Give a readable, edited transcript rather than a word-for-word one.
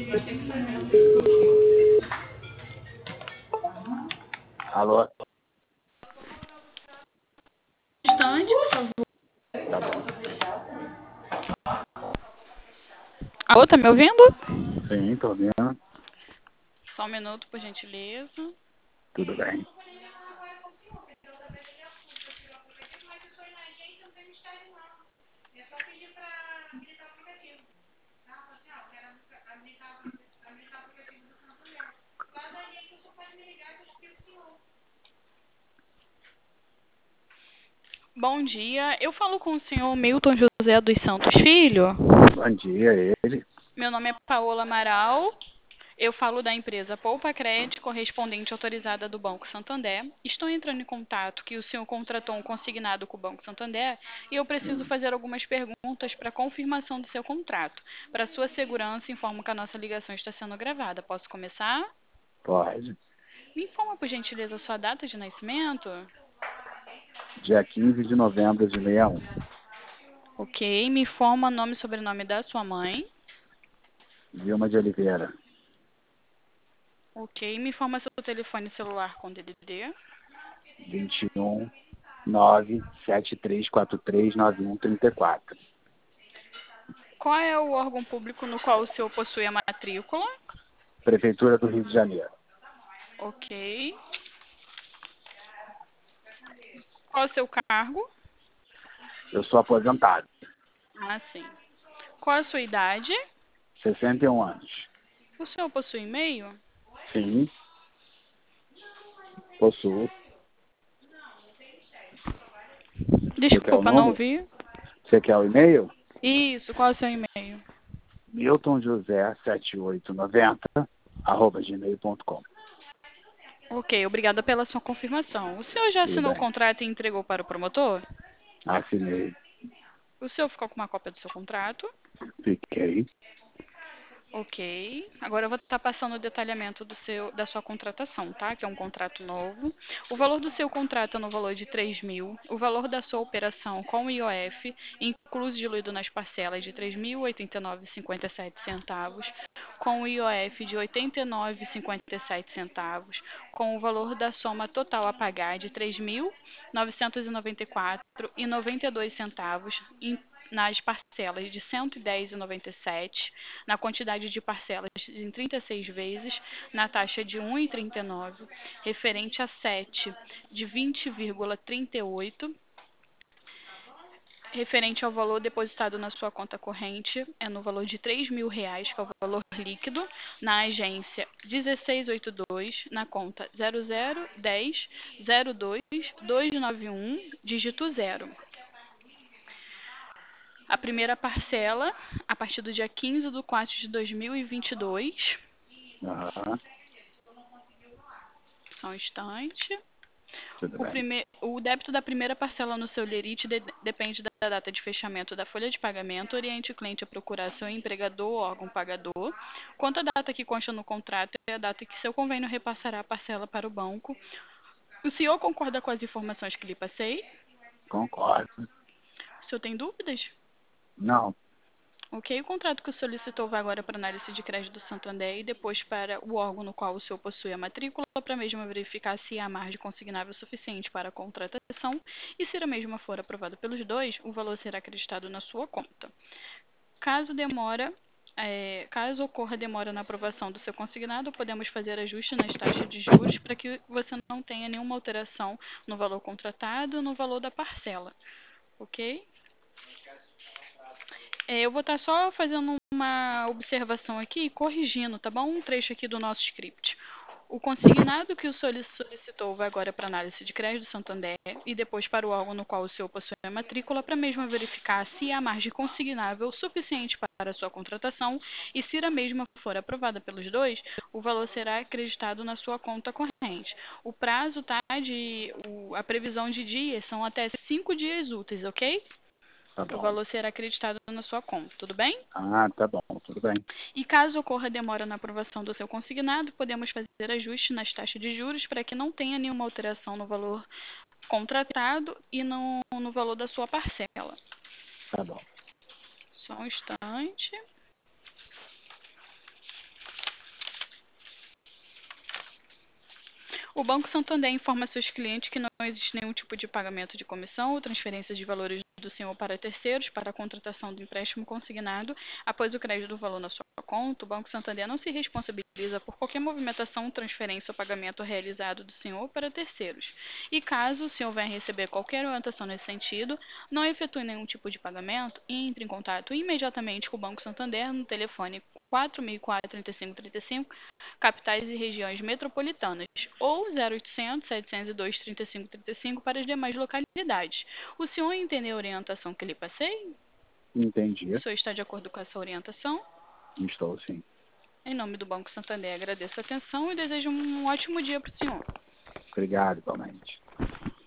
Alô? Instante, por favor. Tá bom. Alô, tá me ouvindo? Sim, tô vendo. Só um minuto, por gentileza. Tudo bem. Bom dia. Eu falo com o senhor Milton José dos Santos Filho. Bom dia, ele. Meu nome é Paola Amaral. Eu falo da empresa Poupa Crédito, correspondente autorizada do Banco Santander. Estou entrando em contato que o senhor contratou um consignado com o Banco Santander e eu preciso fazer algumas perguntas para confirmação do seu contrato. Para sua segurança, informo que a nossa ligação está sendo gravada. Posso começar? Pode. Me informa, por gentileza, a sua data de nascimento? Dia 15 de novembro de 61. Ok. Me informa nome e sobrenome da sua mãe. Vilma de Oliveira. Ok. Me informa seu telefone celular com DDD. 21 97343 9134. Qual é o órgão público no qual o senhor possui a matrícula? Prefeitura do Rio de Janeiro. Ok. Qual é o seu cargo? Eu sou aposentado. Ah, sim. Qual é a sua idade? 61 anos. O senhor possui e-mail? Sim, possuo. Você quer o Desculpa, não número? ouvi. Você quer o e-mail? Isso, qual é o seu e-mail? miltonjosé7890 @gmail.com. Ok, obrigada pela sua confirmação. O senhor já Tudo assinou o bem. contrato e entregou para o promotor? Assinei. O senhor ficou com uma cópia do seu contrato? Fiquei. Ok. Agora eu vou estar passando o detalhamento da sua contratação, tá? Que é um contrato novo. O valor do seu contrato é no valor de 3.000. O valor da sua operação com o IOF, incluso diluído nas parcelas de 3.089,57 centavos, com o IOF de 89,57 centavos, com o valor da soma total a pagar de 3.994,92 centavos nas parcelas de 110,97, na quantidade de parcelas em 36 vezes, na taxa de 1,39, referente a 7 de 20,38, referente ao valor depositado na sua conta corrente, é no valor de R$ 3.000, que é o valor líquido, na agência 1682, na conta 0010029291, dígito 0. A primeira parcela, a partir do dia 15 de 4 de 2022. Aham, Só um instante. tudo bem. O débito da primeira parcela no seu lerite depende da data de fechamento da folha de pagamento. Oriente o cliente a procurar seu empregador ou órgão pagador. Quanto à data que consta no contrato, é a data que seu convênio repassará a parcela para o banco. O senhor concorda com as informações que lhe passei? Concordo. O senhor tem dúvidas? Não, Ok, o contrato que o solicitou vai agora para análise de crédito do Santander e depois para o órgão no qual o senhor possui a matrícula, para a mesma verificar se há margem consignável suficiente para a contratação e se a mesma for aprovada pelos dois, o valor será acreditado na sua conta. Caso caso ocorra demora na aprovação do seu consignado, podemos fazer ajuste nas taxas de juros para que você não tenha nenhuma alteração no valor contratado ou no valor da parcela, ok? Eu vou estar só fazendo uma observação aqui, corrigindo, tá bom? Um trecho aqui do nosso script. O consignado que o solicitou vai agora para análise de crédito do Santander e depois para o órgão no qual o senhor possui a matrícula para mesma verificar se há margem consignável suficiente para a sua contratação e se a mesma for aprovada pelos dois, o valor será acreditado na sua conta corrente. O prazo, tá, a previsão de dias são até 5 dias úteis, ok? tá O bom. valor será acreditado na sua conta, tudo bem? Ah, tá bom, tudo bem. E caso ocorra demora na aprovação do seu consignado, podemos fazer ajuste nas taxas de juros para que não tenha nenhuma alteração no valor contratado e no valor da sua parcela. Tá bom. Só um instante. O Banco Santander informa seus clientes que não existe nenhum tipo de pagamento de comissão ou transferência de valores do senhor para terceiros para a contratação do empréstimo consignado após o crédito do valor na sua conta. O Banco Santander não se responsabiliza por qualquer movimentação, transferência ou pagamento realizado do senhor para terceiros. E caso o senhor venha receber qualquer orientação nesse sentido, não efetue nenhum tipo de pagamento e entre em contato imediatamente com o Banco Santander no telefone 4004-3535, capitais e regiões metropolitanas, ou 0800 702 3535 para as demais localidades. O senhor entendeu a orientação que lhe passei? Entendi. O senhor está de acordo com essa orientação? Estou sim. Em nome do Banco Santander, agradeço a atenção e desejo um ótimo dia para o senhor. Obrigado, igualmente.